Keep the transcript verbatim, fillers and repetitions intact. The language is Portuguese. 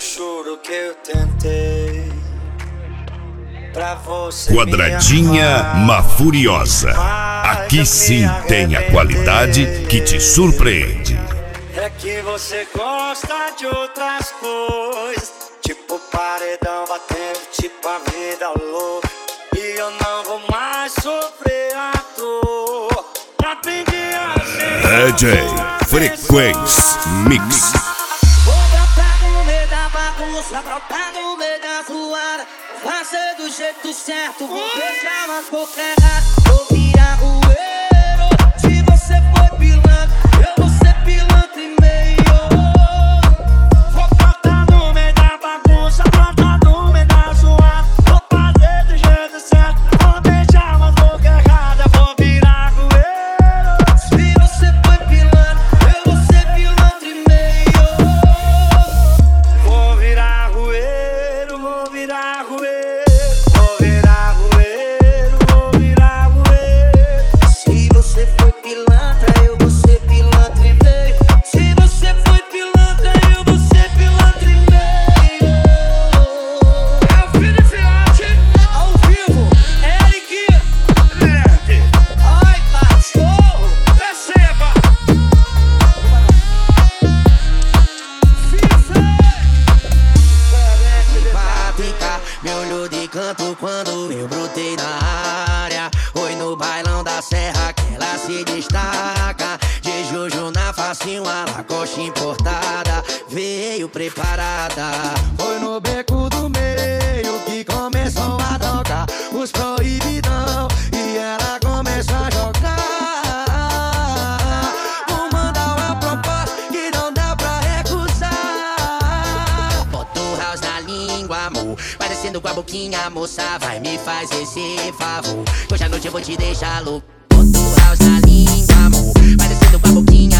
juro que eu tentei pra você. Quadradinha Mafuriosa. Aqui sim tem a qualidade que te surpreende. É que você gosta de outras coisas, tipo paredão batendo, tipo a vida louca. E eu não vou mais sofrer à toa. Aprendi assim. D J Frequência Mix. Vou brotar no meio da bagunça, brotar no meio da zoada. Vai ser do jeito certo, vou beijar mas pouco errado. Vou virar rueiro, se você for pilantra, eu vou ser pilantra e meio. Vou brotar no meio da bagunça, brotar no meio da zoada. Vou fazer do jeito certo, vou beijar mas pouco errada. Vou virar rueiro, se você for pilantra, eu vou ser pilantra e meio. vou virar rueiro, vou virar rueiro. Vou virar rueiro, vou virar rueiro. Se você foi pilantra, eu vou ser pilantra e meio. Se você foi pilantra, eu vou ser pilantra e meio. É o filho filhote, ao vivo, Eric Nerd. Ai, cachorro, receba. Patica, me olhou de canto quando eu brotei na área. Oi no bailão da serra que ela se destaca. De Jojo na face, uma lacoste importada. Veio preparada. Foi no beco do meio que começou a tocar os proibidão e ela começou a jogar. Vou mandar uma proposta que não dá pra recusar. Bota o house na língua, amor, parecendo com a boquinha, moça. Vai, me faz esse favor, hoje à noite eu vou te deixar louco. Bota o house na língua, amor, parecendo com a boquinha.